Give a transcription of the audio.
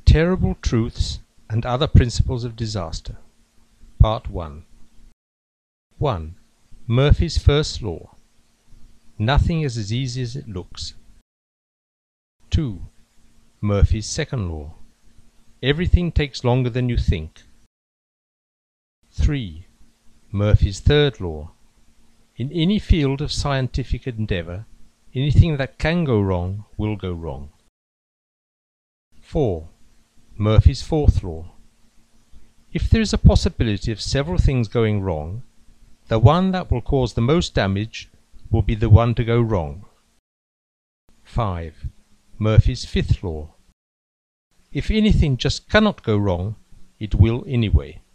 Terrible Truths and Other Principles of Disaster. Part 1. 1. Murphy's First Law. Nothing is as easy as it looks. 2. Murphy's Second Law. Everything takes longer than you think. 3. Murphy's Third Law. In any field of scientific endeavor, anything that can go wrong will go wrong. 4. Murphy's Fourth Law. If there is a possibility of several things going wrong, the one that will cause the most damage will be the one to go wrong. 5. Murphy's Fifth Law. If anything just cannot go wrong, it will anyway.